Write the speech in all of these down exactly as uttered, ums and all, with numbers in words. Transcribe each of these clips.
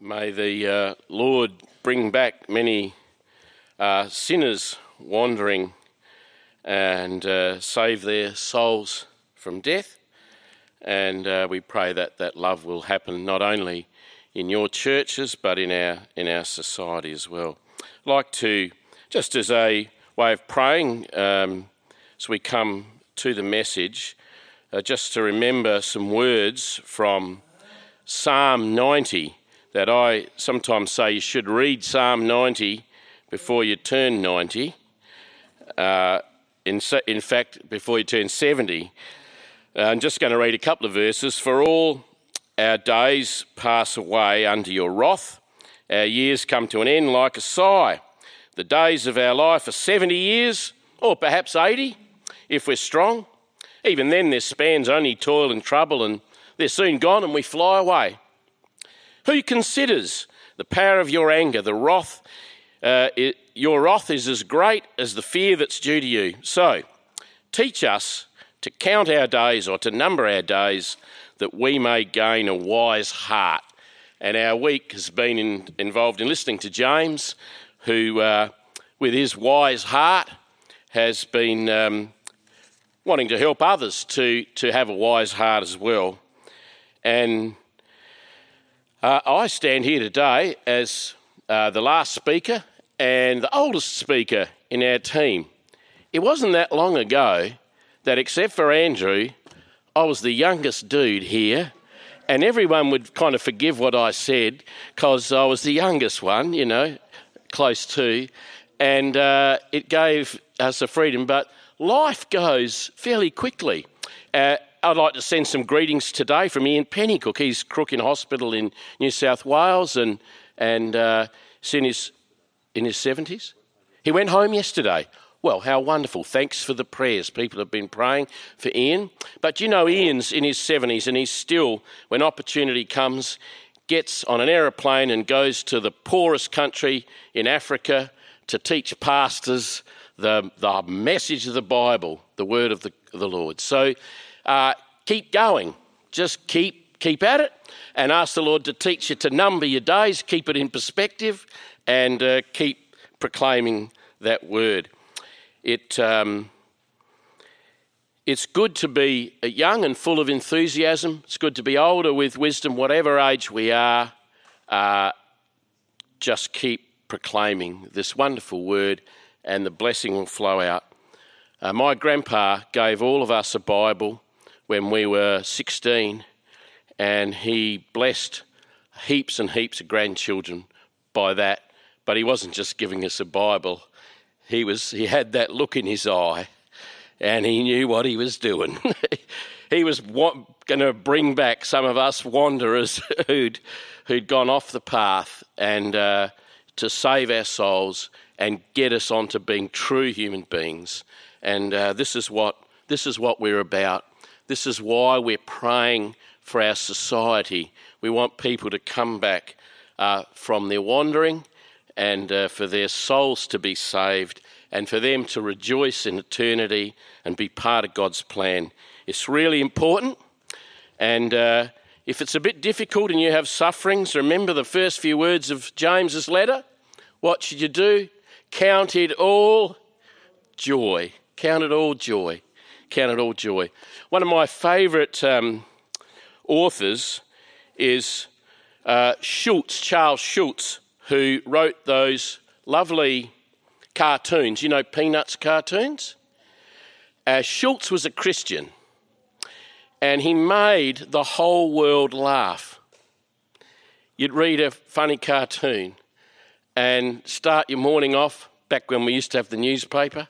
May the uh, Lord bring back many uh, sinners wandering and uh, save their souls from death. And uh, we pray that that love will happen not only in your churches but in our in our society as well. I'd like to, just as a way of praying, um, as we come to the message, uh, just to remember some words from Psalm ninety, that I sometimes say you should read Psalm ninety before you turn ninety. Uh, in, in fact, before you turn seventy. Uh, I'm just going to read a couple of verses. For all our days pass away under your wrath. Our years come to an end like a sigh. The days of our life are seventy years, or perhaps eighty, if we're strong. Even then, their span's only toil and trouble, and they're soon gone and we fly away. Who considers the power of your anger? The wrath, uh, it, your wrath is as great as the fear that's due to you. So, teach us to count our days, or to number our days, that we may gain a wise heart. And our week has been in, involved in listening to James, who, uh, with his wise heart, has been um, wanting to help others to, to have a wise heart as well. And uh, I stand here today as uh, the last speaker and the oldest speaker in our team. It wasn't that long ago that, except for Andrew, I was the youngest dude here, and everyone would kind of forgive what I said because I was the youngest one, you know, close to, and uh, it gave us a freedom. But life goes fairly quickly. Uh, I'd like to send some greetings today from Ian Pennycook. He's crook in hospital in New South Wales, and and uh, he's in his in his seventies. He went home yesterday. Well, how wonderful. Thanks for the prayers. People have been praying for Ian. But you know, Ian's in his seventies, and he's still, when opportunity comes, gets on an aeroplane and goes to the poorest country in Africa to teach pastors the, the message of the Bible, the word of the, the Lord. So uh, keep going. Just keep keep at it, and ask the Lord to teach you to number your days, keep it in perspective, and uh, keep proclaiming that word. It um, it's good to be young and full of enthusiasm. It's good to be older with wisdom, whatever age we are. Uh, just keep proclaiming this wonderful word, and the blessing will flow out. Uh, my grandpa gave all of us a Bible when we were sixteen, and he blessed heaps and heaps of grandchildren by that. But he wasn't just giving us a Bible. He was. He had that look in his eye, and he knew what he was doing. He was wa- going to bring back some of us wanderers who'd who'd gone off the path, and uh, to save our souls and get us onto being true human beings. And uh, this is what this is what we're about. This is why we're praying for our society. We want people to come back uh, from their wandering, and uh, for their souls to be saved, and for them to rejoice in eternity and be part of God's plan. It's really important. And uh, if it's a bit difficult and you have sufferings, remember the first few words of James's letter. What should you do? Count it all joy. Count it all joy. Count it all joy. One of my favourite um, authors is uh, Schulz, Charles Schulz, who wrote those lovely cartoons, you know, Peanuts cartoons. Uh, Schulz was a Christian, and he made the whole world laugh. You'd read a funny cartoon and start your morning off, back when we used to have the newspaper.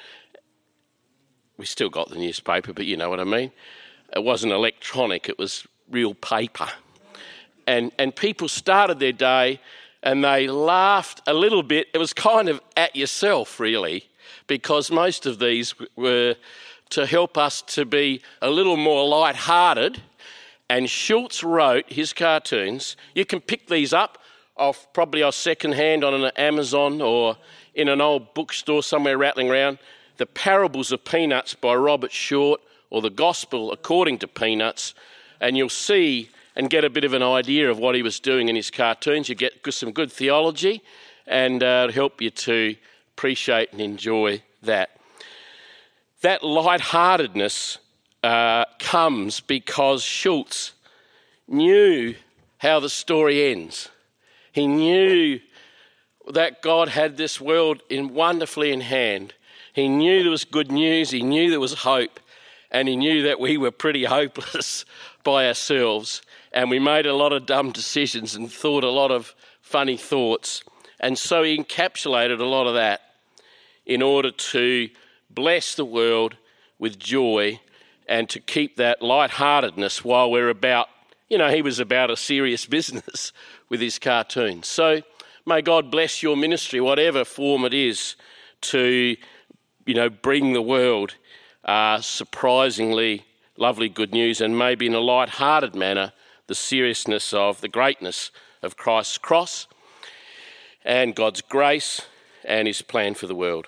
We still got the newspaper, but you know what I mean. It wasn't electronic, it was real paper. And, and people started their day and they laughed a little bit. It was kind of at yourself, really, because most of these were to help us to be a little more light-hearted. And Schulz wrote his cartoons. You can pick these up off probably off second-hand on an Amazon or in an old bookstore somewhere rattling around. The Parables of Peanuts by Robert Short, or The Gospel According to Peanuts, and you'll see and get a bit of an idea of what he was doing in his cartoons. You get some good theology, and uh, it'll help you to appreciate and enjoy that. That lightheartedness uh, comes because Schultz knew how the story ends. He knew that God had this world in wonderfully in hand. He knew there was good news, he knew there was hope, and he knew that we were pretty hopeless by ourselves, and we made a lot of dumb decisions and thought a lot of funny thoughts. And so he encapsulated a lot of that in order to bless the world with joy and to keep that lightheartedness while we're about, you know, he was about a serious business with his cartoons. So may God bless your ministry, whatever form it is, to, you know, bring the world uh, surprisingly lovely good news, and maybe in a light-hearted manner, the seriousness of the greatness of Christ's cross and God's grace and his plan for the world.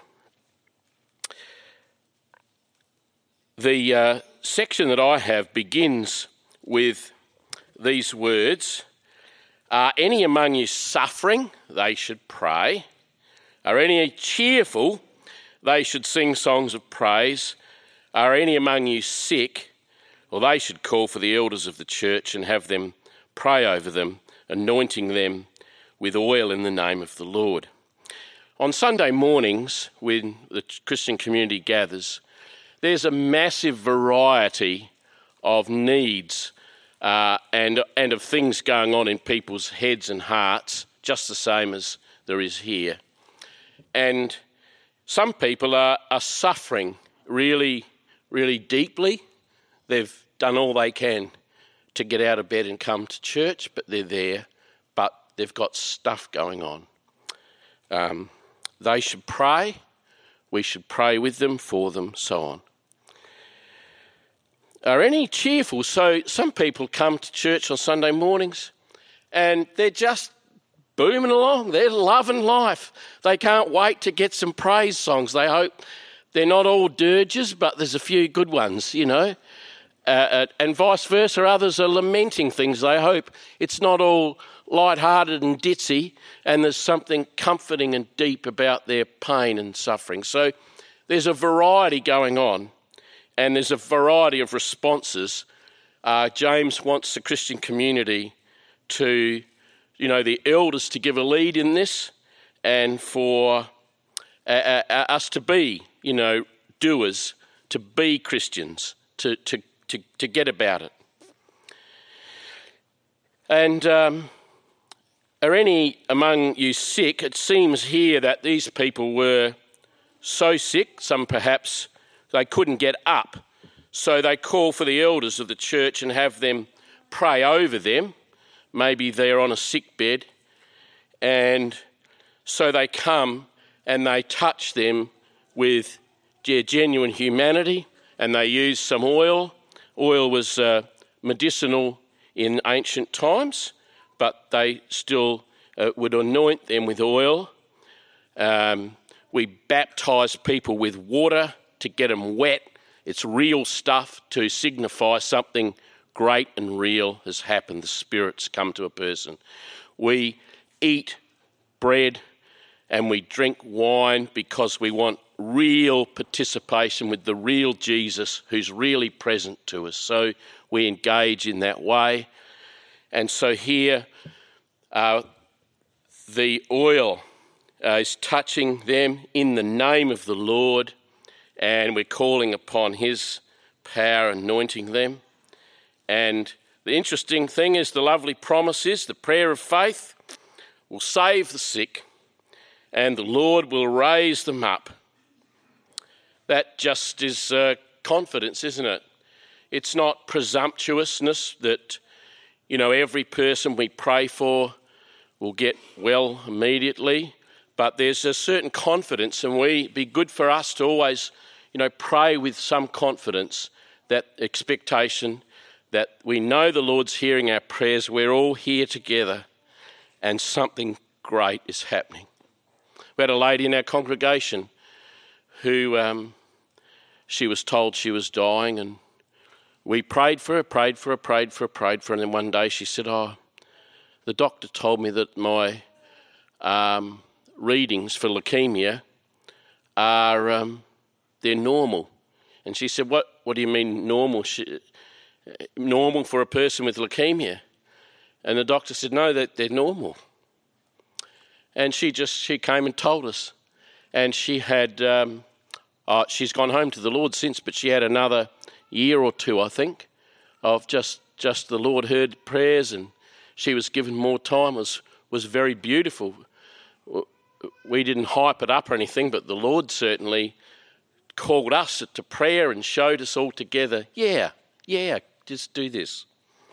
The uh, section that I have begins with these words: Are any among you suffering? They should pray. Are any cheerful? They should sing songs of praise. Are any among you sick? Well, they should call for the elders of the church and have them pray over them, anointing them with oil in the name of the Lord. On Sunday mornings, when the Christian community gathers, there's a massive variety of needs uh, and, and of things going on in people's heads and hearts, just the same as there is here. And some people are, are suffering really, really deeply. They've done all they can to get out of bed and come to church, but they're there, but they've got stuff going on. Um, they should pray. We should pray with them, for them, so on. Are any cheerful? So some people come to church on Sunday mornings and they're just booming along. They're loving life. They can't wait to get some praise songs. They hope they're not all dirges, but there's a few good ones, you know. Uh, uh, and vice versa, others are lamenting things. They hope it's not all light-hearted and ditzy, and there's something comforting and deep about their pain and suffering. So there's a variety going on, and there's a variety of responses. Uh, James wants the Christian community to, you know, the elders to give a lead in this, and for uh, uh, us to be, you know, doers, to be Christians, to to to, to get about it. And um, are any among you sick? It seems here that these people were so sick, some perhaps they couldn't get up. So they call for the elders of the church and have them pray over them. Maybe they're on a sick bed. And so they come and they touch them with genuine humanity, and they use some oil. Oil was uh, medicinal in ancient times, but they still uh, would anoint them with oil. Um, we baptise people with water to get them wet. It's real stuff to signify something great and real has happened. The Spirit's come to a person. We eat bread and we drink wine because we want real participation with the real Jesus who's really present to us. So we engage in that way. And so here uh, the oil uh, is touching them in the name of the Lord, and we're calling upon his power, anointing them. And the interesting thing is the lovely promise is the prayer of faith will save the sick and the Lord will raise them up. That just is uh, confidence, isn't it? It's not presumptuousness that, you know, every person we pray for will get well immediately, but there's a certain confidence, and we be good for us to always, you know, pray with some confidence, that expectation that we know the Lord's hearing our prayers, we're all here together, and something great is happening. We had a lady in our congregation who um, she was told she was dying, and we prayed for her, prayed for her, prayed for her, prayed for her, and then one day she said, oh, the doctor told me that my um, readings for leukemia are, um, they're normal. And she said, what, what do you mean normal? She, normal for a person with leukemia? And the doctor said, no, that they're normal. And she just, she came and told us. And she had, um, uh, she's gone home to the Lord since, but she had another year or two, I think, of just, just the Lord heard prayers and she was given more time. It was, was very beautiful. We didn't hype it up or anything, but the Lord certainly called us to prayer and showed us all together, yeah, yeah, just do this.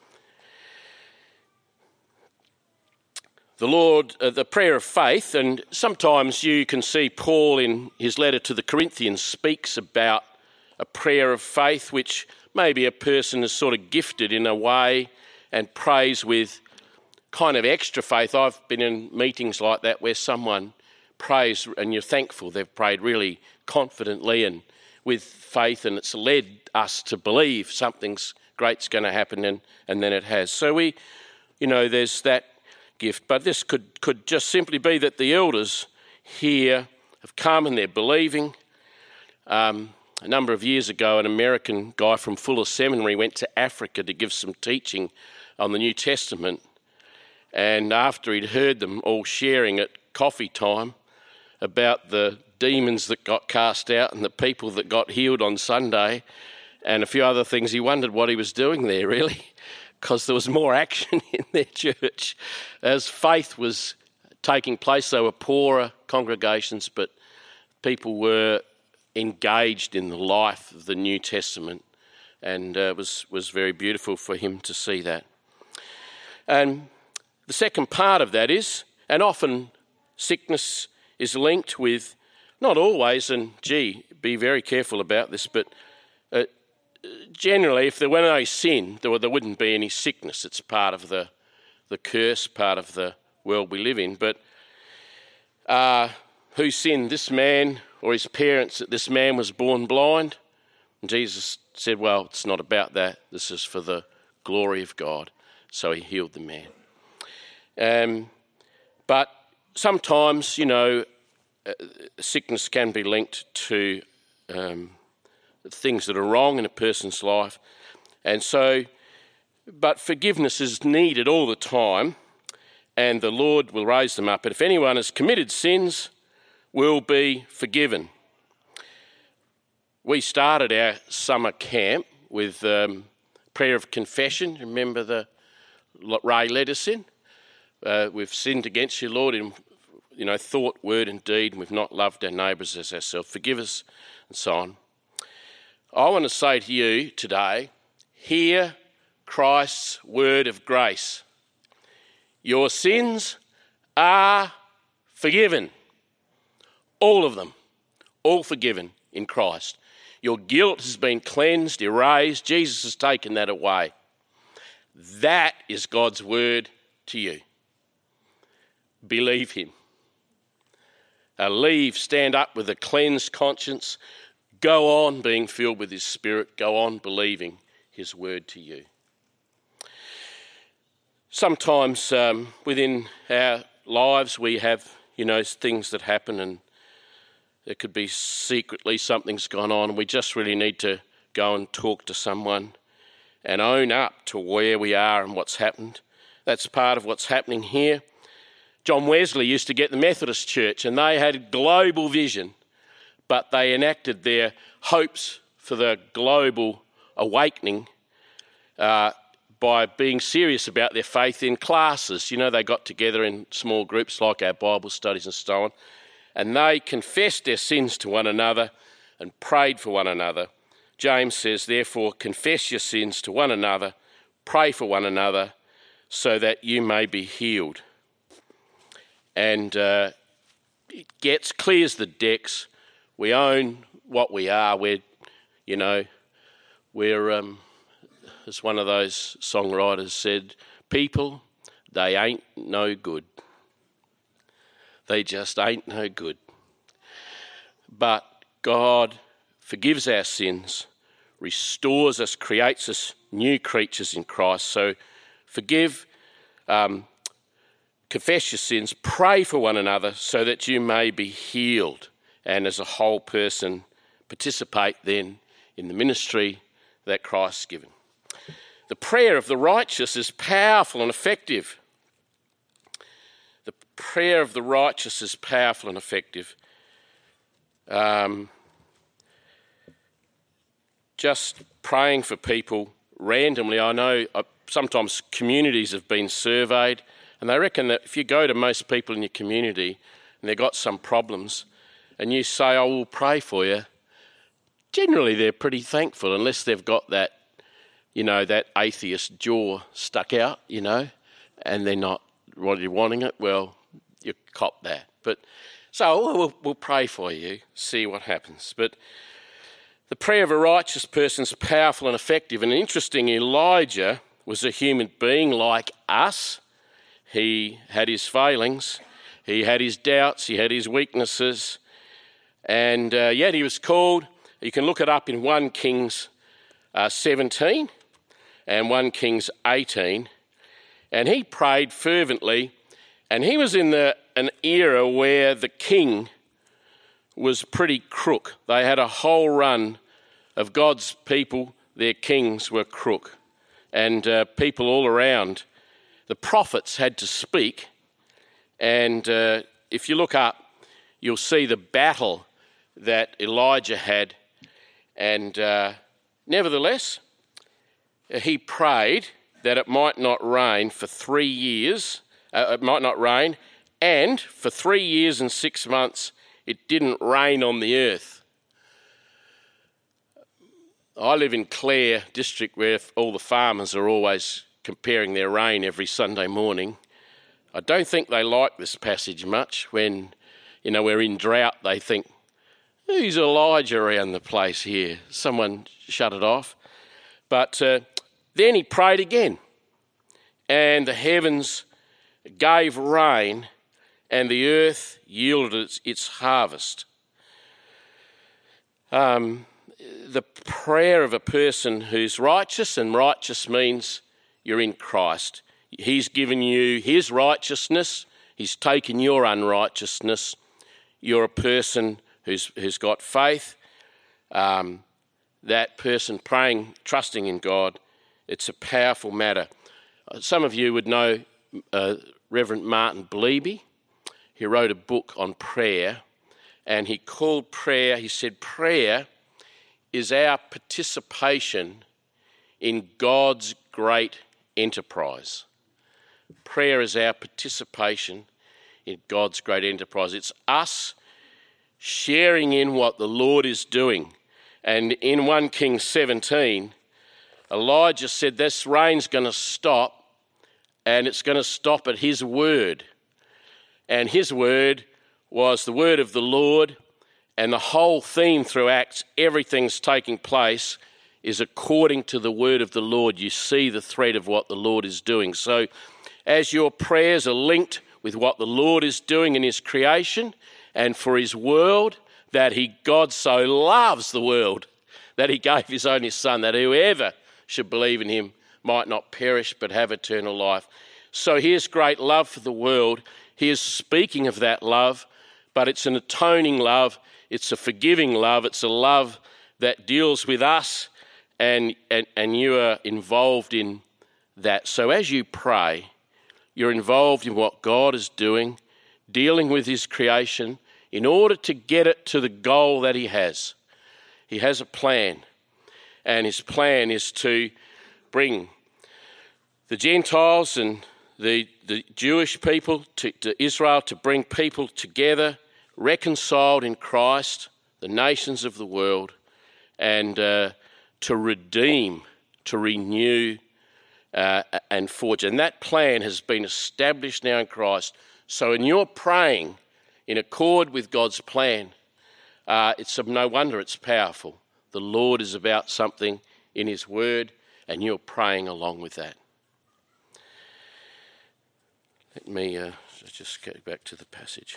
The Lord, uh, the prayer of faith, and sometimes you can see Paul in his letter to the Corinthians speaks about a prayer of faith, which maybe a person is sort of gifted in a way and prays with kind of extra faith. I've been in meetings like that where someone prays and you're thankful they've prayed really confidently and with faith, and it's led us to believe something's great's going to happen, and, and then it has. So we, you know, there's that gift. But this could, could just simply be that the elders here have come and they're believing. Um, a number of years ago, an American guy from Fuller Seminary went to Africa to give some teaching on the New Testament. And after he'd heard them all sharing at coffee time about the demons that got cast out and the people that got healed on Sunday and a few other things, he wondered what he was doing there, really, because there was more action in their church as faith was taking place. They were poorer congregations, but people were engaged in the life of the New Testament, and uh, it was, was very beautiful for him to see that. And the second part of that is, and often sickness is linked with, not always, and gee, be very careful about this, but uh, generally, if there were no sin, there, there wouldn't be any sickness. It's part of the the curse, part of the world we live in. But uh, who sinned, this man or his parents, that this man was born blind? And Jesus said, well, it's not about that. This is for the glory of God. So he healed the man. Um, but sometimes, you know, uh, sickness can be linked to um, things that are wrong in a person's life. And so, but forgiveness is needed all the time, and the Lord will raise them up. But if anyone has committed sins, will be forgiven. We started our summer camp with um, prayer of confession. Remember the Ray led us in? Uh, we've sinned against you, Lord, in you know thought, word, and deed, and we've not loved our neighbours as ourselves. Forgive us, and so on. I want to say to you today, hear Christ's word of grace. Your sins are forgiven. All of them. All forgiven in Christ. Your guilt has been cleansed, erased. Jesus has taken that away. That is God's word to you. Believe him. Uh, leave, stand up with a cleansed conscience. Go on being filled with his Spirit. Go on believing his word to you. Sometimes um, within our lives we have, you know, things that happen, and there could be secretly something's gone on, and we just really need to go and talk to someone and own up to where we are and what's happened. That's part of what's happening here. John Wesley used to get the Methodist Church, and they had a global vision, but they enacted their hopes for the global awakening uh, by being serious about their faith in classes. You know, they got together in small groups like our Bible studies and so on, and they confessed their sins to one another and prayed for one another. James says, therefore, confess your sins to one another, pray for one another, so that you may be healed. And uh, it gets, clears the decks. We own what we are. We're, you know, we're, um, as one of those songwriters said, people, they ain't no good. They just ain't no good. But God forgives our sins, restores us, creates us new creatures in Christ. So forgive, um, confess your sins, pray for one another so that you may be healed, and as a whole person participate then in the ministry that Christ's given. The prayer of the righteous is powerful and effective. The prayer of the righteous is powerful and effective. Um, just praying for people randomly. I know uh, sometimes communities have been surveyed, and they reckon that if you go to most people in your community and they've got some problems and you say, "I will pray for you," generally they're pretty thankful, unless they've got that, you know, that atheist jaw stuck out, you know, and they're not really wanting it. Well, you cop that. But so we'll, we'll pray for you, see what happens. But the prayer of a righteous person is powerful and effective. And interesting, Elijah was a human being like us. He had his failings, he had his doubts, he had his weaknesses, and uh, yet he was called. You can look it up in First Kings uh, seventeen and First Kings eighteen, and he prayed fervently, and he was in the, an era where the king was pretty crook. They had a whole run of God's people, their kings were crook, and uh, people all around. The prophets had to speak, and uh, if you look up, you'll see the battle that Elijah had, and uh, nevertheless, he prayed that it might not rain for three years, uh, it might not rain, and for three years and six months, it didn't rain on the earth. I live in Clare district, where all the farmers are always comparing their rain every Sunday morning. I don't think they like this passage much. When, you know, we're in drought, they think, "Who's Elijah around the place here? Someone shut it off." But uh, then he prayed again, and the heavens gave rain, and the earth yielded its, its harvest. Um, the prayer of a person who's righteous, and righteous means you're in Christ. He's given you his righteousness. He's taken your unrighteousness. You're a person who's who's got faith. Um, that person praying, trusting in God, it's a powerful matter. Some of you would know uh, Reverend Martin Bleeby. He wrote a book on prayer, and he called prayer, he said, prayer is our participation in God's great enterprise. Prayer is our participation in God's great enterprise. It's us sharing in what the Lord is doing. And in First Kings seventeen, Elijah said this rain's going to stop, and it's going to stop at his word. And his word was the word of the Lord, and the whole theme through Acts, everything's taking place, is according to the word of the Lord. You see the thread of what the Lord is doing. So as your prayers are linked with what the Lord is doing in his creation and for his world, that he, God so loves the world, that he gave his only son, that whoever should believe in him might not perish but have eternal life. So here's great love for the world. He is speaking of that love, but it's an atoning love. It's a forgiving love. It's a love that deals with us, and, and, and you are involved in that. So as you pray, you're involved in what God is doing, dealing with his creation in order to get it to the goal that he has. He has a plan, and his plan is to bring the Gentiles and the, the Jewish people to, to Israel, to bring people together, reconciled in Christ, the nations of the world, and uh, to redeem, to renew uh, and forge. And that plan has been established now in Christ. So in your praying in accord with God's plan, uh, it's of no wonder it's powerful. The Lord is about something in his word, and you're praying along with that. Let me uh, just go back to the passage.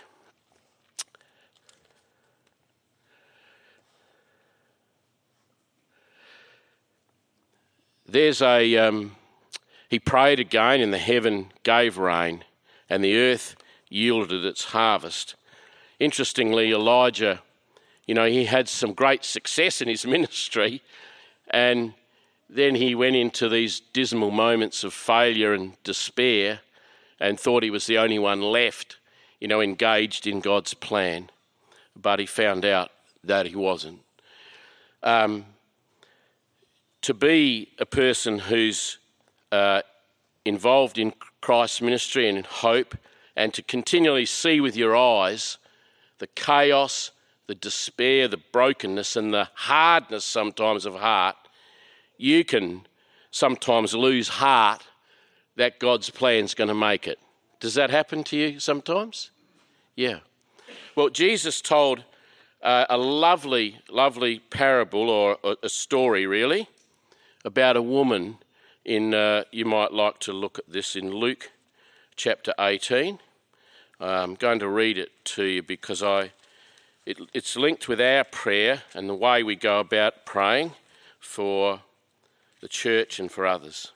there's a, um, he prayed again and the heaven gave rain and the earth yielded its harvest. Interestingly, Elijah, you know, he had some great success in his ministry, and then he went into these dismal moments of failure and despair and thought he was the only one left, you know, engaged in God's plan. But he found out that he wasn't. Um, to be a person who's uh, involved in Christ's ministry and in hope, and to continually see with your eyes the chaos, the despair, the brokenness and the hardness sometimes of heart, you can sometimes lose heart that God's plan's going to make it. Does that happen to you sometimes? Yeah. Well, Jesus told uh, a lovely, lovely parable, or a story really, about a woman in, uh, you might like to look at this in Luke chapter eighteen. I'm going to read it to you because I, it, it's linked with our prayer and the way we go about praying for the church and for others.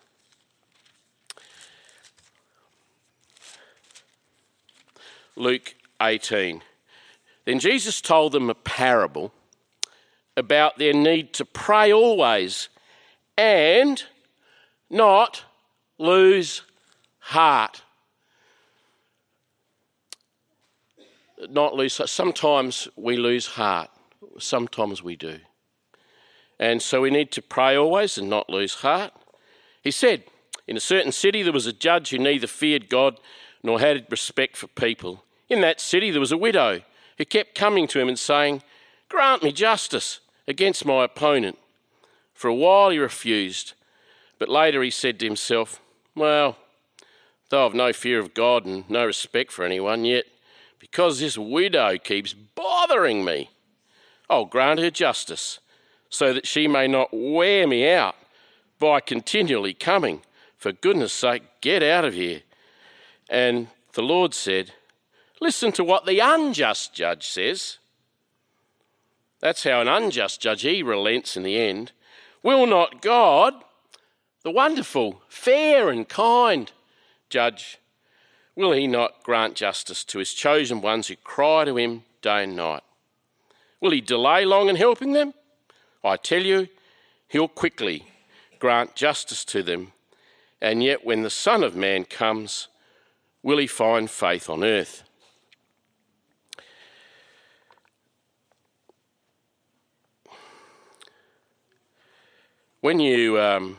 Luke eighteen. Then Jesus told them a parable about their need to pray always and not lose heart. Not lose. Sometimes we lose heart. Sometimes we do. And so we need to pray always and not lose heart. He said, in a certain city there was a judge who neither feared God nor had respect for people. In that city there was a widow who kept coming to him and saying, "Grant me justice against my opponent." For a while he refused, but later he said to himself, "Well, though I've no fear of God and no respect for anyone, yet because this widow keeps bothering me, I'll grant her justice, so that she may not wear me out by continually coming. For goodness sake, get out of here." And the Lord said, "Listen to what the unjust judge says." That's how an unjust judge, he relents in the end. "Will not God, the wonderful, fair and kind judge, will he not grant justice to his chosen ones who cry to him day and night? Will he delay long in helping them? I tell you, he'll quickly grant justice to them. And yet when the Son of Man comes, will he find faith on earth?" When you um,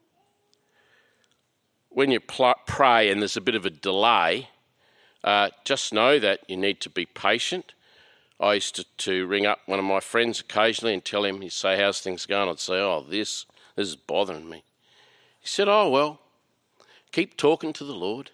when you pl- pray and there's a bit of a delay, uh, just know that you need to be patient. I used to, to ring up one of my friends occasionally and tell him, he'd say, "How's things going?" I'd say, "Oh, this, this is bothering me." He said, "Oh, well, keep talking to the Lord."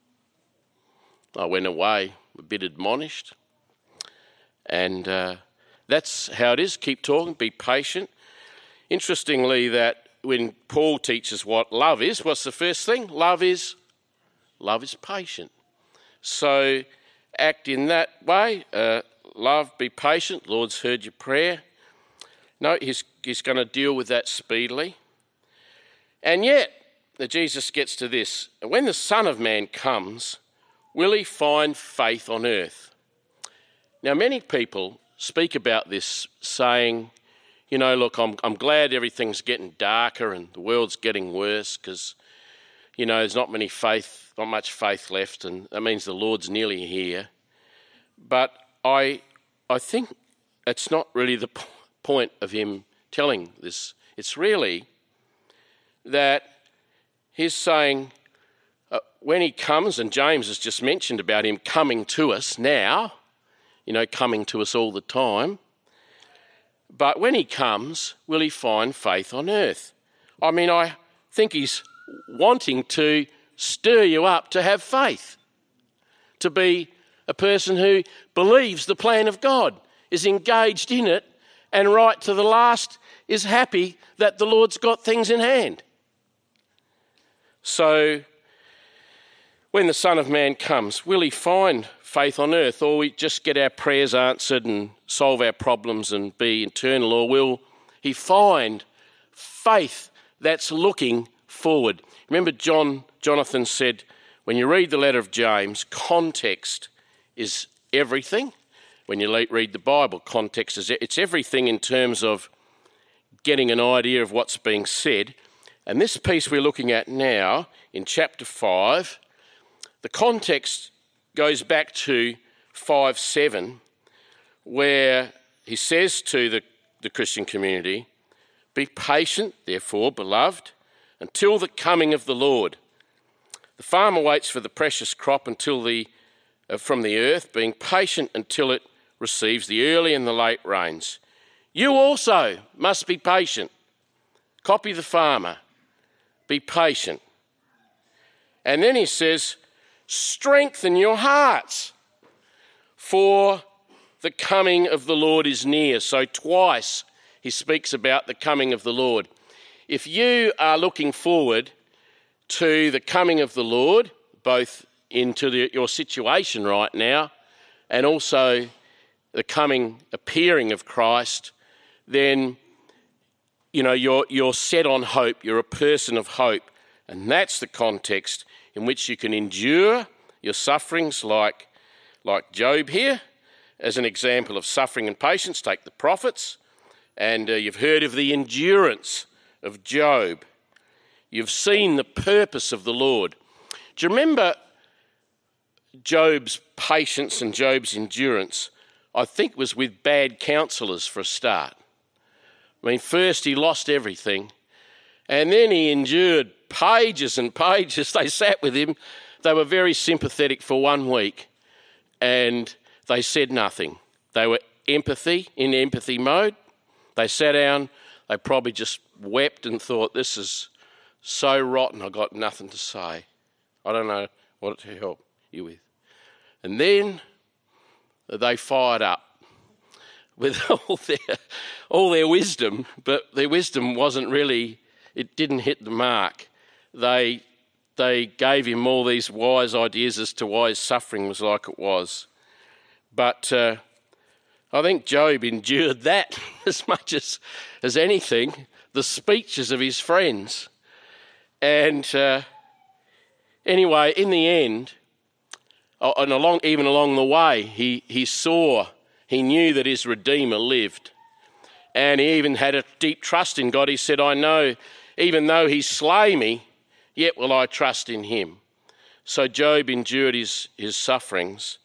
I went away a bit admonished. And uh, that's how it is. Keep talking, be patient. Interestingly, that when Paul teaches what love is, what's the first thing? Love is, love is patient. So act in that way. Uh, love, be patient. Lord's heard your prayer. No, he's, he's going to deal with that speedily. And yet, Jesus gets to this. When the Son of Man comes, will he find faith on earth? Now, many people speak about this saying, you know, look, I'm, I'm glad everything's getting darker and the world's getting worse because, you know, there's not many faith, not much faith left, and that means the Lord's nearly here. But I, I think it's not really the p- point of him telling this. It's really that he's saying uh, when he comes, and James has just mentioned about him coming to us now, you know, coming to us all the time. But when he comes, will he find faith on earth? I mean, I think he's wanting to stir you up to have faith, to be a person who believes the plan of God, is engaged in it, and right to the last is happy that the Lord's got things in hand. So when the Son of Man comes, will he find faith on earth, or we just get our prayers answered and solve our problems and be eternal, or will he find faith that's looking forward. Remember John, Jonathan said, when you read the letter of James, context is everything. When you read the Bible, context is it's everything in terms of getting an idea of what's being said. And this piece we're looking at now in chapter five, the context goes back to five seven, where he says to the, the Christian community, "Be patient, therefore, beloved, until the coming of the Lord. The farmer waits for the precious crop until the uh, from the earth, being patient until it receives the early and the late rains. You also must be patient." Copy the farmer. Be patient. And then he says, "Strengthen your hearts, for the coming of the Lord is near." So twice he speaks about the coming of the Lord. If you are looking forward to the coming of the Lord, both into the, your situation right now and also the coming appearing of Christ, then you know you're you're set on hope. You're a person of hope, and that's the context in which you can endure your sufferings, like like Job here, as an example of suffering and patience. Take the prophets, and uh, you've heard of the endurance of Job. You've seen the purpose of the Lord. Do you remember Job's patience and Job's endurance? I think was with bad counsellors for a start. I mean, first he lost everything, and then he endured pages and pages. They sat with him. They were very sympathetic for one week, and they said nothing. They were empathy, in empathy mode. They sat down. They probably just wept and thought, "This is so rotten, I've got nothing to say. I don't know what to help you with." And then they fired up with all their all their wisdom, but their wisdom wasn't really, it didn't hit the mark. They they gave him all these wise ideas as to why his suffering was like it was. But uh, I think Job endured that as much as, as anything, the speeches of his friends. And uh, anyway, in the end, and along, even along the way, he, he saw, he knew that his Redeemer lived. And he even had a deep trust in God. He said, "I know, even though he slay me, yet will I trust in him." So Job endured his, his sufferings.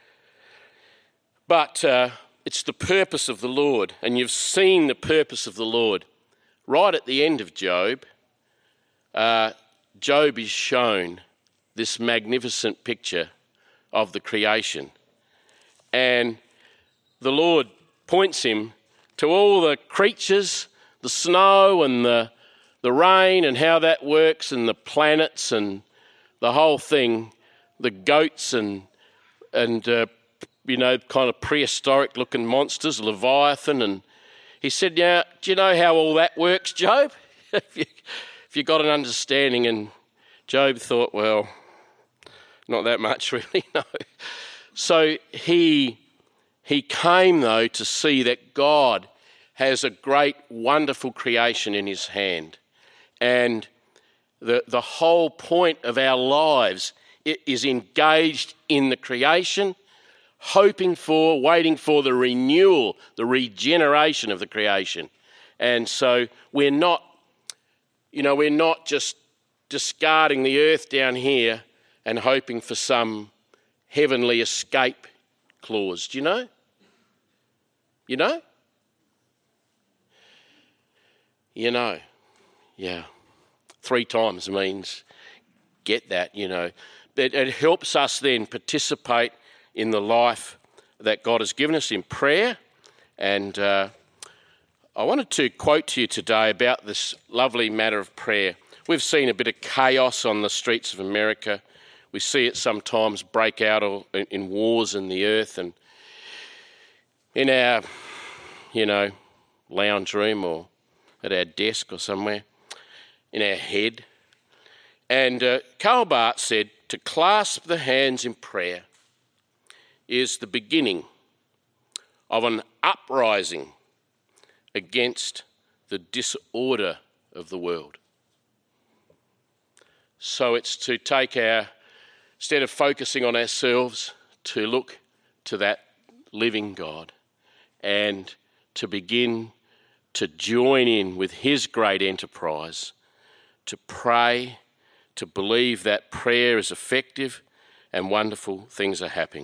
But uh, it's the purpose of the Lord, and you've seen the purpose of the Lord. Right at the end of Job, uh, Job is shown this magnificent picture of the creation. And the Lord points him to all the creatures, the snow and the, the rain and how that works, and the planets and the whole thing, the goats and, and uh, you know, kind of prehistoric looking monsters, Leviathan. And he said, "Now, do you know how all that works, Job?" if, you, if you got an understanding. And Job thought, well, not that much really, no. So he he came, though, to see that God has a great, wonderful creation in his hand. And the, the whole point of our lives is engaged in the creation, hoping for, waiting for the renewal, the regeneration of the creation. And so we're not, you know, we're not just discarding the earth down here and hoping for some heavenly escape clause. Do you know? You know? You know. Yeah. Three times means get that, you know. It, it helps us then participate in the life that God has given us in prayer. And uh, I wanted to quote to you today about this lovely matter of prayer. We've seen a bit of chaos on the streets of America. We see it sometimes break out in wars in the earth, and in our, you know, lounge room or at our desk or somewhere, in our head. And uh, Karl Barth said, to clasp the hands in prayer is the beginning of an uprising against the disorder of the world. So it's to take our, instead of focusing on ourselves, to look to that living God and to begin to join in with his great enterprise, to pray, to believe that prayer is effective and wonderful things are happening.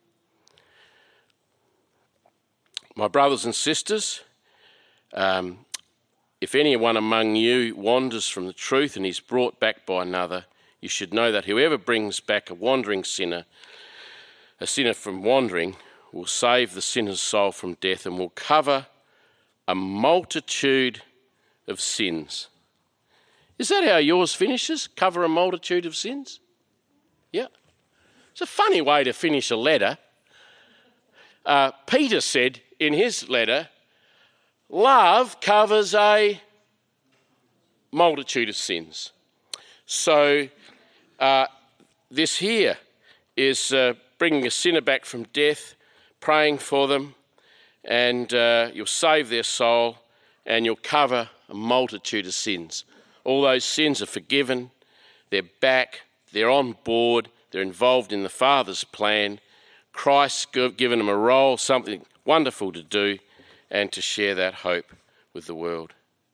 My brothers and sisters, um, if anyone among you wanders from the truth and is brought back by another, you should know that whoever brings back a wandering sinner, a sinner from wandering, will save the sinner's soul from death and will cover a multitude of sins. Is that how yours finishes? Cover a multitude of sins? Yeah. It's a funny way to finish a letter. Uh, Peter said in his letter, love covers a multitude of sins. So uh, this here is uh, bringing a sinner back from death, praying for them, and uh, you'll save their soul and you'll cover a multitude of sins. All those sins are forgiven, they're back, they're on board, they're involved in the Father's plan. Christ's given them a role, something wonderful to do, and to share that hope with the world.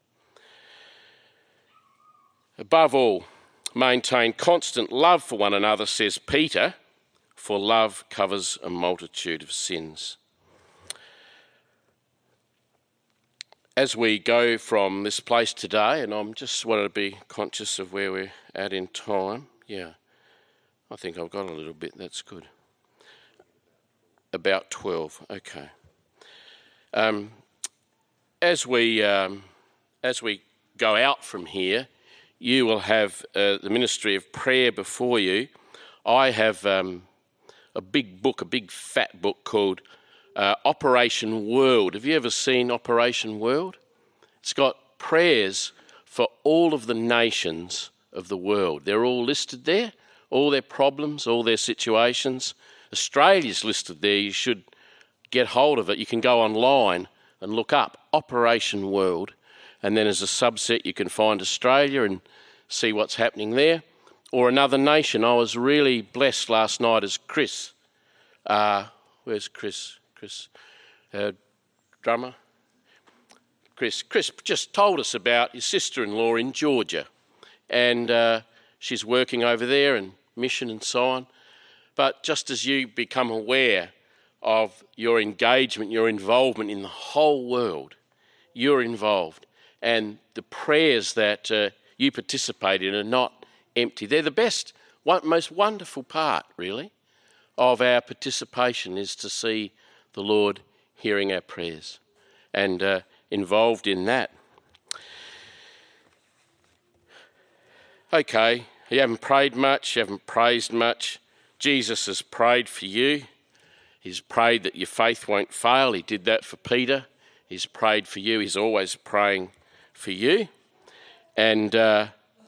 Above all, maintain constant love for one another, says Peter, for love covers a multitude of sins. As we go from this place today, and I'm just wanted to be conscious of where we're at in time. Yeah, I think I've got a little bit, that's good. About twelve, okay. Um, as we um, as we go out from here, you will have uh, the ministry of prayer before you. I have um, a big book, a big fat book called uh, Operation World. Have you ever seen Operation World? It's got prayers for all of the nations of the world. They're all listed there, all their problems, all their situations. Australia's listed there. You should get hold of it. You can go online and look up Operation World, and then as a subset you can find Australia and see what's happening there, or another nation. I was really blessed last night as Chris, uh, where's Chris? Chris, uh, drummer? Chris, Chris just told us about your sister-in-law in Georgia, and uh, she's working over there and mission and so on. But just as you become aware of your engagement, your involvement in the whole world, you're involved. And the prayers that uh, you participate in are not empty. They're the best, one, most wonderful part, really, of our participation is to see the Lord hearing our prayers and uh, involved in that. Okay, you haven't prayed much, you haven't praised much. Jesus has prayed for you. He's prayed that your faith won't fail. He did that for Peter. He's prayed for you. He's always praying for you. And uh,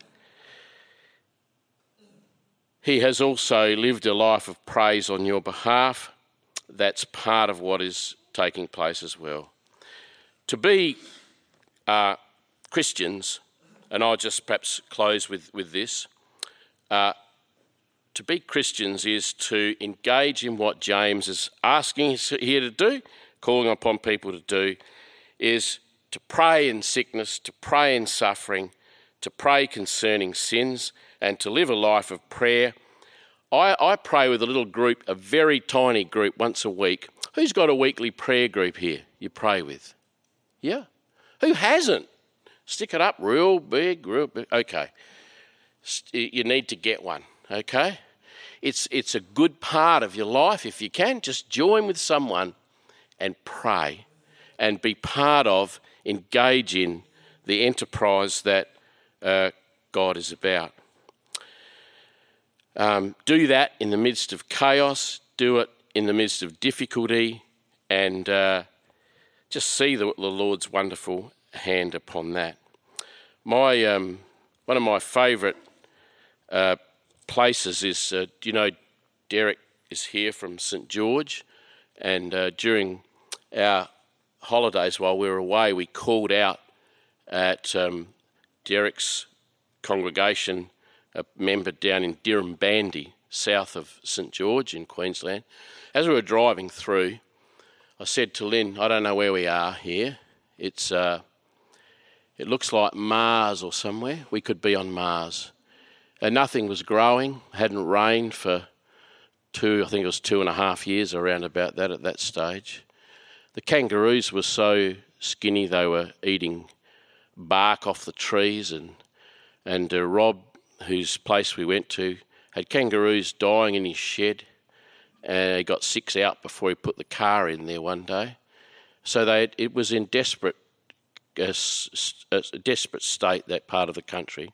he has also lived a life of praise on your behalf. That's part of what is taking place as well. To be uh, Christians, and I'll just perhaps close with, with this, uh, to be Christians is to engage in what James is asking us here to do, calling upon people to do, is to pray in sickness, to pray in suffering, to pray concerning sins, and to live a life of prayer. I, I pray with a little group, a very tiny group, once a week. Who's got a weekly prayer group here you pray with? Yeah? Who hasn't? Stick it up real big, real big. Okay. You need to get one, okay? It's it's a good part of your life. If you can, just join with someone and pray and be part of, engage in the enterprise that uh, God is about. Um, do that in the midst of chaos, do it in the midst of difficulty, and uh, just see the, the Lord's wonderful hand upon that. My um, one of my favourite uh, places is, uh, do you know, Derek is here from St George, and uh, during our holidays while we were away, we called out at um, Derek's congregation a member down in Dirranbandi, south of St George in Queensland. As we were driving through, I said to Lynn, I don't know where we are here. It's uh, it looks like Mars or somewhere. We could be on Mars. And nothing was growing, hadn't rained for two, I think it was two and a half years, around about that at that stage. The kangaroos were so skinny they were eating bark off the trees, and and uh, Rob, whose place we went to, had kangaroos dying in his shed, and he got six out before he put the car in there one day. So they it was in desperate a, a desperate state, that part of the country.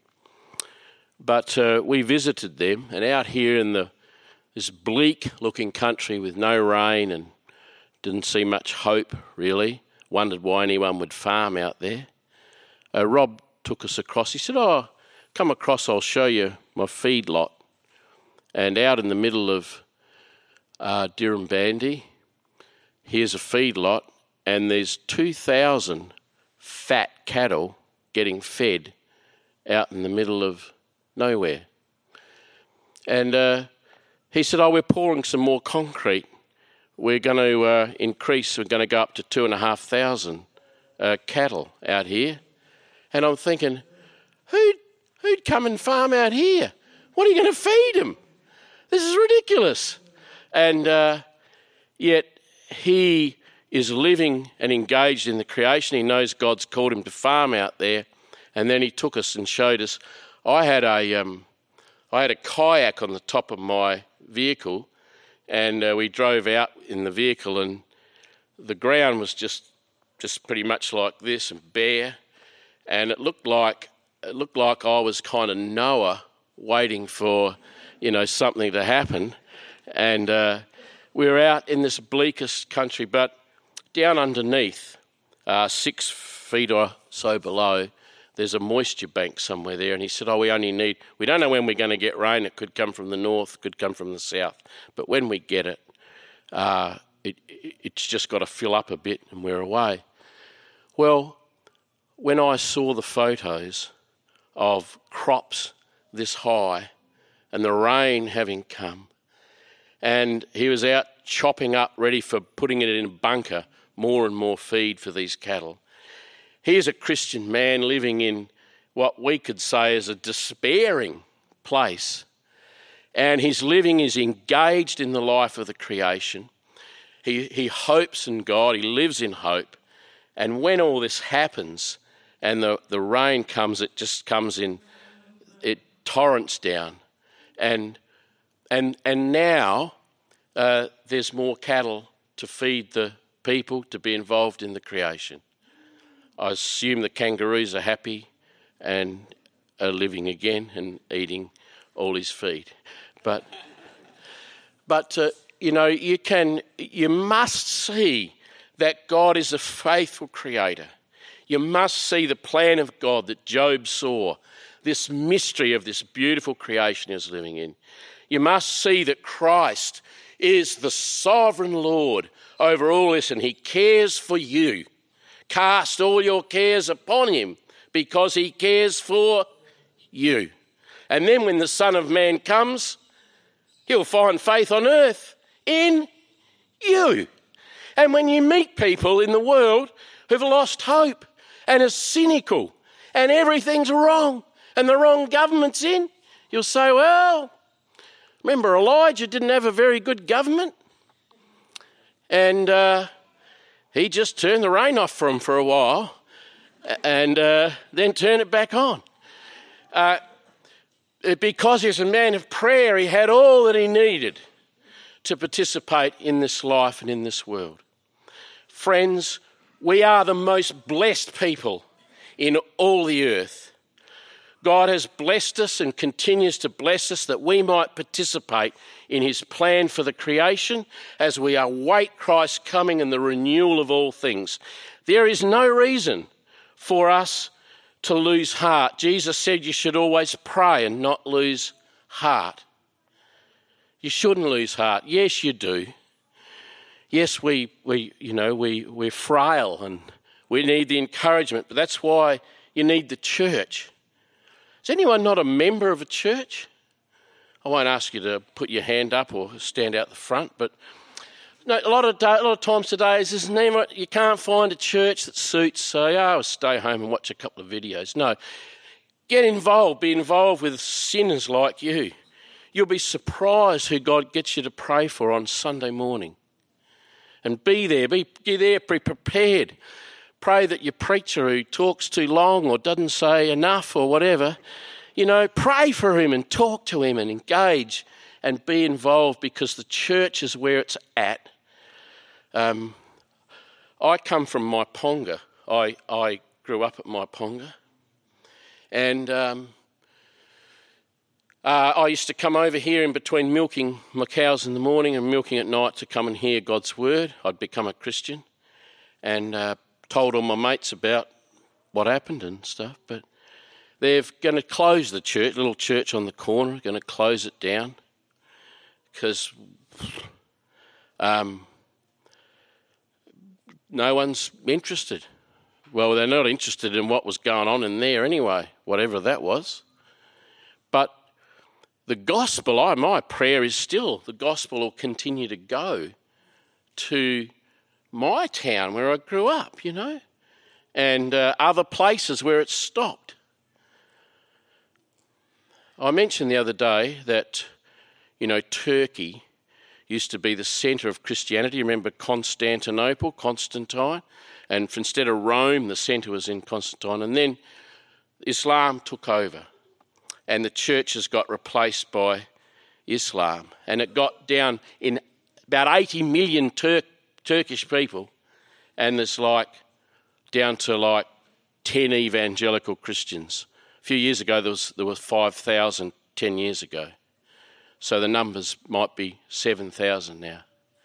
But uh, we visited them, and out here in the this bleak-looking country with no rain and didn't see much hope, really, wondered why anyone would farm out there. Uh, Rob took us across. He said, oh, come across, I'll show you my feed lot. And out in the middle of uh, Dirranbandi, here's a feed lot, and there's two thousand fat cattle getting fed out in the middle of nowhere. And uh, he said, oh, we're pouring some more concrete. We're going to uh, increase, we're going to go up to two and a half thousand uh, cattle out here. And I'm thinking, who'd, who'd come and farm out here? What are you going to feed them? This is ridiculous. And uh, yet he is living and engaged in the creation. He knows God's called him to farm out there. And then he took us and showed us. I had a, um, I had a kayak on the top of my vehicle, and uh, we drove out in the vehicle, and the ground was just, just pretty much like this and bare, and it looked like it looked like I was kind of Noah waiting for, you know, something to happen, and uh, we were out in this bleakest country, but down underneath, uh, six feet or so below, there's a moisture bank somewhere there. And he said, oh, we only need, we don't know when we're going to get rain. It could come from the north, could come from the south. But when we get it, uh, it it's just got to fill up a bit and we're away. Well, when I saw the photos of crops this high and the rain having come, and he was out chopping up, ready for putting it in a bunker, more and more feed for these cattle. Here's a Christian man living in what we could say is a despairing place. And his living is engaged in the life of the creation. He, he hopes in God, he lives in hope. And when all this happens and the, the rain comes, it just comes in, it torrents down. And, and, and now uh, there's more cattle to feed the people, to be involved in the creation. I assume the kangaroos are happy and are living again and eating all his feed. But, but uh, you know, you can, you must see that God is a faithful creator. You must see the plan of God that Job saw, this mystery of this beautiful creation he was living in. You must see that Christ is the sovereign Lord over all this, and he cares for you. Cast all your cares upon him because he cares for you. And then when the Son of Man comes, he'll find faith on earth in you. And when you meet people in the world who've lost hope and are cynical and everything's wrong and the wrong government's in, you'll say, well, remember Elijah didn't have a very good government? And uh, he just turned the rain off for him for a while and uh, then turned it back on. Uh, because he's a man of prayer, he had all that he needed to participate in this life and in this world. Friends, we are the most blessed people in all the earth. God has blessed us and continues to bless us that we might participate in his plan for the creation as we await Christ's coming and the renewal of all things. There is no reason for us to lose heart. Jesus said you should always pray and not lose heart. You shouldn't lose heart. Yes, you do. Yes, we, we you know, we, we're frail and we need the encouragement, but that's why you need the church. Is Is anyone not a member of a church? I won't ask you to put your hand up or stand out the front, but no, a lot of day, a lot of times today is there's never, you can't find a church that suits, so yeah, I'll stay home and watch a couple of videos. No, get involved, be involved with sinners like you. You'll be surprised who God gets you to pray for on Sunday morning. And be there, be, be there, be prepared. Pray that your preacher who talks too long or doesn't say enough or whatever, you know, pray for him and talk to him and engage and be involved, because the church is where it's at. Um, I come from Myponga. I, I grew up at Myponga. And um, uh, I used to come over here in between milking my cows in the morning and milking at night to come and hear God's word. I'd become a Christian and uh, told all my mates about what happened and stuff. But they're going to close the church, little church on the corner, going to close it down because um, no one's interested. Well, they're not interested in what was going on in there anyway, whatever that was. But the gospel, I, my prayer is still the gospel will continue to go to my town where I grew up, you know, and uh, other places where it's stopped. I mentioned the other day that, you know, Turkey used to be the centre of Christianity. Remember Constantinople, Constantine? And instead of Rome, the centre was in Constantine. And then Islam took over and the churches got replaced by Islam. And it got down in about eighty million Tur- Turkish people, and there's like down to like ten evangelical Christians. A few years ago, there was there was five thousand, ten years ago. So the numbers might be seven thousand now.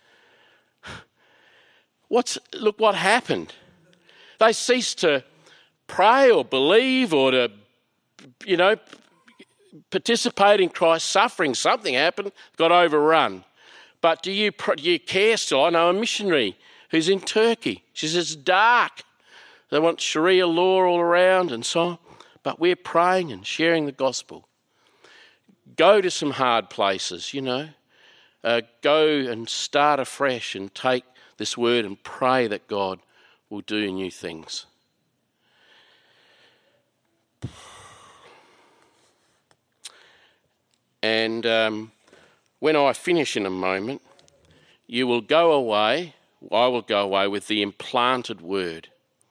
What's look what happened. They ceased to pray or believe or to, you know, participate in Christ's suffering. Something happened, got overrun. But do you, do you care still? I know a missionary who's in Turkey. She says it's dark. They want Sharia law all around and so on. But we're praying and sharing the gospel. Go to some hard places, you know. Uh, go and start afresh and take this word and pray that God will do new things. And um, when I finish in a moment, you will go away, I will go away with the implanted word.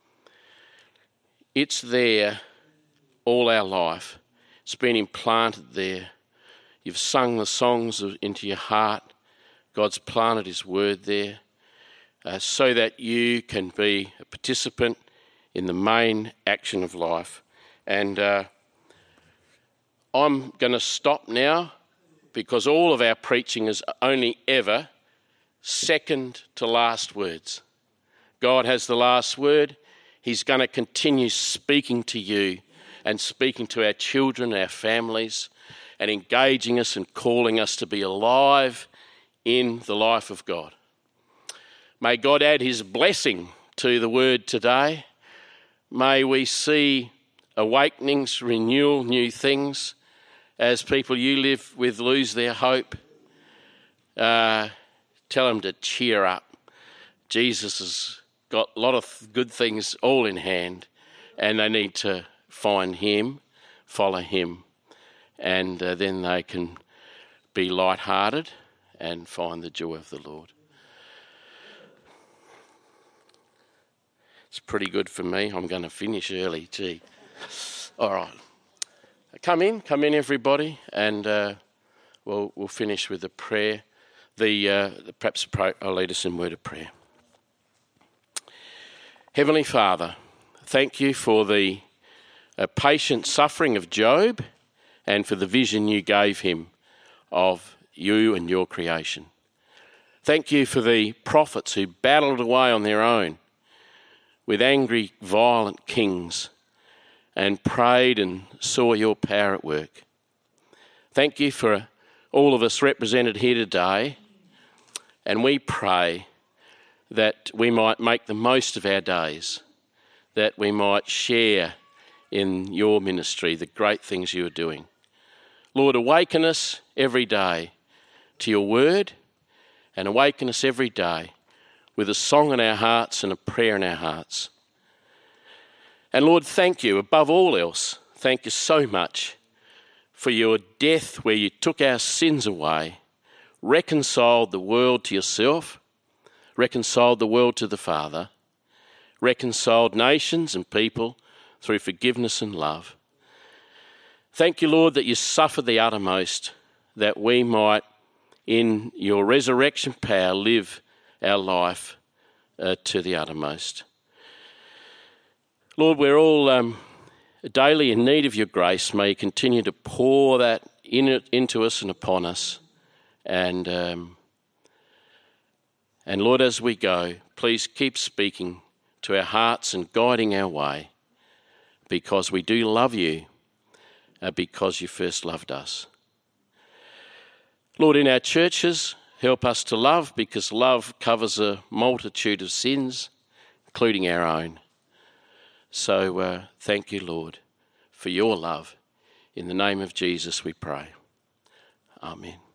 It's there all our life. It's been implanted there. You've sung the songs into your heart. God's planted his word there uh, so that you can be a participant in the main action of life. And uh, I'm going to stop now because all of our preaching is only ever second to last words. God has the last word. He's going to continue speaking to you and speaking to our children, our families, and engaging us and calling us to be alive in the life of God. May God add his blessing to the word today. May we see awakenings, renewal, new things as people you live with lose their hope. Uh, tell them to cheer up. Jesus has got a lot of good things all in hand, and they need to find him, follow him, and uh, then they can be light-hearted and find the joy of the Lord. It's pretty good for me. I'm going to finish early, gee. All right. Come in, come in everybody, and uh, we'll, we'll finish with a prayer. The, uh, perhaps I'll lead us in word of prayer. Heavenly Father, thank you for the uh, patient suffering of Job and for the vision you gave him of you and your creation. Thank you for the prophets who battled away on their own with angry, violent kings and prayed and saw your power at work. Thank you for all of us represented here today, and we pray that we might make the most of our days, that we might share in your ministry, the great things you are doing. Lord, awaken us every day to your word, and awaken us every day with a song in our hearts and a prayer in our hearts. And Lord, thank you above all else. Thank you so much for your death where you took our sins away, reconciled the world to yourself, reconciled the world to the Father, reconciled nations and people through forgiveness and love. Thank you, Lord, that you suffered the uttermost, that we might, in your resurrection power, live our life uh, to the uttermost. Lord, we're all um, daily in need of your grace. May you continue to pour that in, into us and upon us. And, um, and Lord, as we go, please keep speaking to our hearts and guiding our way, because we do love you, uh, because you first loved us. Lord, in our churches, help us to love, because love covers a multitude of sins, including our own. So uh, thank you, Lord, for your love. In the name of Jesus we pray. Amen.